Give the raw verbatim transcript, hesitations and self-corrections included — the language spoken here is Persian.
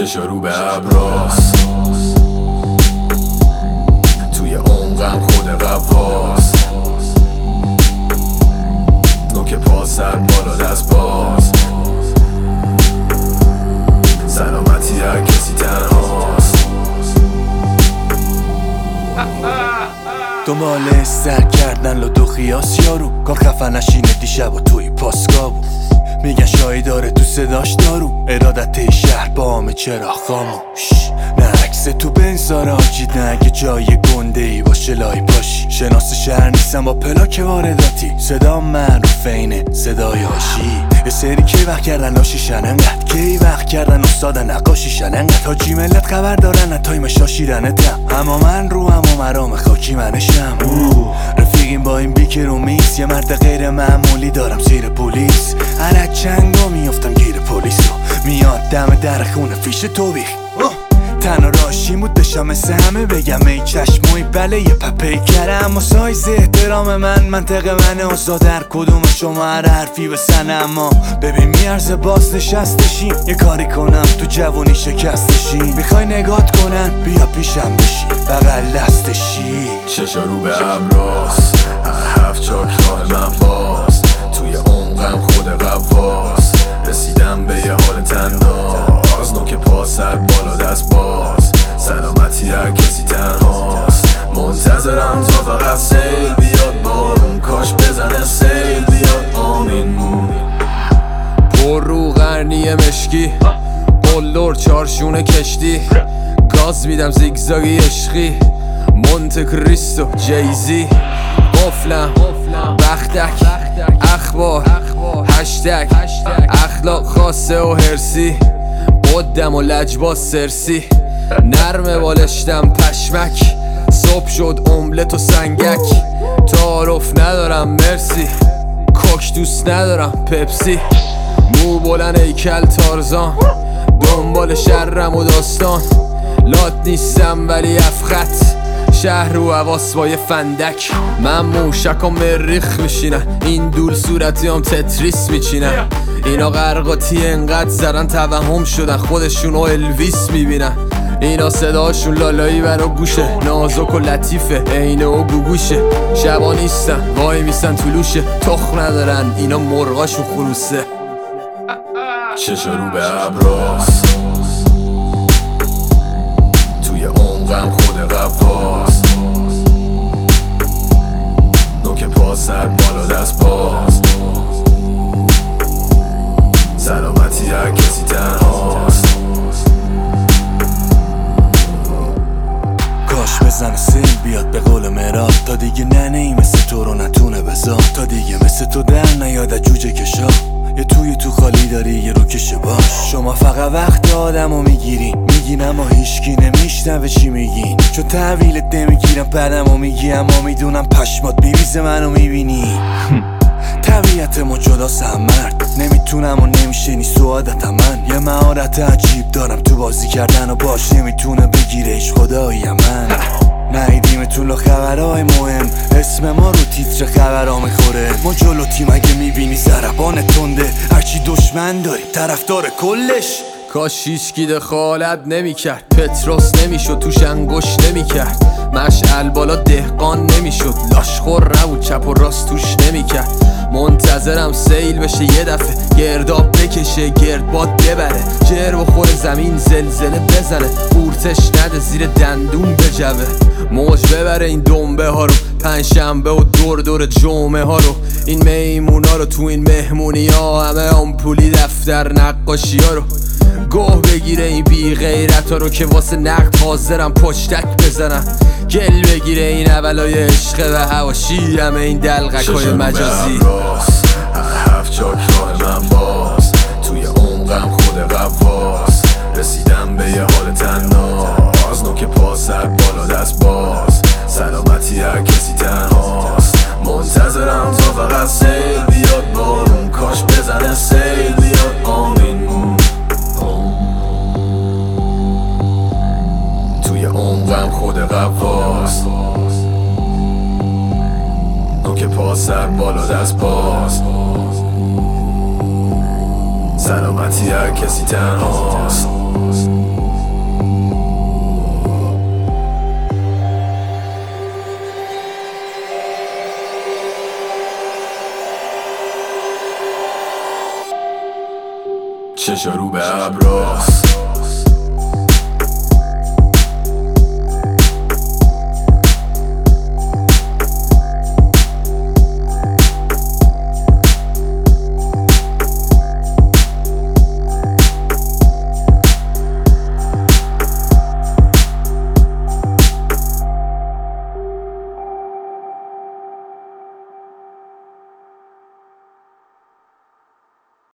چشا رو به ابراست، توی عمقم خود قواست، نوک پا سر بالا دست باز، سلامتی هر کسی تنهاست. دنبال سر کردن لدو خیاس یارو، کار خفن نشینه دیشب و توی پاسکابو. میگن شایی داره تو صداش دارو، ارادت شهر با همه چرا خاموش. نه عکس تو بنزار آجید، نه اگه جای گنده ای باشه لای پاشی. شناس شهر نیستم با پلاک وارداتی، صدا معروف اینه صدای آشی. یه سری کی وقت کردن لاشیشن انقدر، کی وقت کردن استاد نقاشیشن انقدر. تاجی ملت خبر دارن تایم شاشیرنتم، اما من رو هم و مرام خاکی منشم. رفیقیم با این بیکر و میس، یه مرد غیر معمولی دارم زیر پلیس. هر چنگا میافتم گیر پلیسو، میاد دم در خونه فیش توبیخ. تنها راشیم بود داشتم مثل همه بگم ای چشموی بله یه پپی کره. اما سایز احترام من منطق من آزاد، هر کدوم شما هر حرفی بسن. اما ببین میارزه باز نشستشیم، یه کاری کنم تو جوانی شکستشیم. میخوای نگات کنن بیا پیشم بشی بغل دستشی. چشا رو به ابراست، هر هفت چاک راه من باز، توی عمقم خود قواست، رسیدم به یه حال تناز، نوک پا سر بالا دست باز، سلامتی هر کسی تنهاست. منتظرم تا فقط سیل بیاد بارون، کاش بزنه سیل بیاد آمین. پر رو قرنی مشکی، قلدر چارشون کشتی، گاز میدم زیگزاگی عشقی، مونت کریستو جیزی. قفلم بختک اخبار هشتگ، اخلاق خاصه و هرسی، قدم و لجباز سرسی. نرمه بالشتم پشمک، صبح شد املت و سنگک. تعارف ندارم مرسی، کوک دوست ندارم پپسی. مو بلند ایکل تارزان، دنبال شرم و داستان. لات نیستم ولی افخط، شهر و حواس با یه فندک. من موشک و مریخ میشینن، این دول صورتی هم تتریس میچینن. اینا غرقاتی انقدر زدن توهم شدن، خودشون و الویس میبینن. اینا صداشون لالایی برا گوشه، نازک و لطیفه عینه و گوگوشه. شبا نیستن وای میسن طلوشه، تخم ندارن اینا مرغاشون خروسه. چشا رو به ابراست، توی عمقم خود قواست، نوک پا سر بالا دست باز، سلامتی هر کسی تنهاست. کاش بزنه سیل بیاد به قول مراد، تا دیگه ننه ای مثل تو رو نتونه بذار. تا دیگه مثل تو در نیاد جوجه کشا، یه توی تو خالی داری یه رو کشه باش. شما فقط وقت آدمو میگیرین، میگین اما هیچکی نمیشنوه چی میگین. چون تحویلت نمیگیرم بعدمو میگی، اما میدونم پشمات میریزه منو میبینی. طبیعتمو جداسم مرد، نمیتونم و نمیشه نی سعادتم. من یه مهارت عجیب دارم تو بازی کردن و باش نمیتونه بگیرش خدایی من. نهیدیم تو خبرهای مهم، اسم ما رو تیتر خبرها میخوره. ما جلو تیم اگه میبینی ضربان تنده، هرچی دشمن داری طرفدار کلش. کاش هیچکی دخالت نمیکرد، پتروس نمیشد توش انگوش نمیکرد. مشعل بالا دهقان نمیشد، لاشخور نبود چپ و راست توش نمیکرد. منتظرم سیل بشه یه دفعه، گرداب بکشه گردباد ببره. جر بخور زمین زلزله بزنه، قورتش نده زیر دندون بجوه. موج ببره این دنبه ها رو، پنجشنبه و دور دور جمعه ها رو. این میمونا رو تو این مهمونی ها، همه آمپولی دفتر نقاشی ها رو. گوه بگیره این بی غیرت ها رو که واسه نقد حاضرم پشتک بزنم. گل بگیره این اولای عشق و هواشی، همه این دلغک های مجازی. هر هفت چاک راه من باز، توی عمقم خود قواست، رسیدم به یه حال تناز، نوک پا سر بالا دست باز، سلامتی هر کسی تنهاست. منتظرم تا فقط سیل بیاد بارون، کاش بزنه سیل بیاد آمین. توی عمقم خود قواست، نوک پا سر بالا دست باز، سلامتی هر کسی تنهاست. چشا رو به ابراست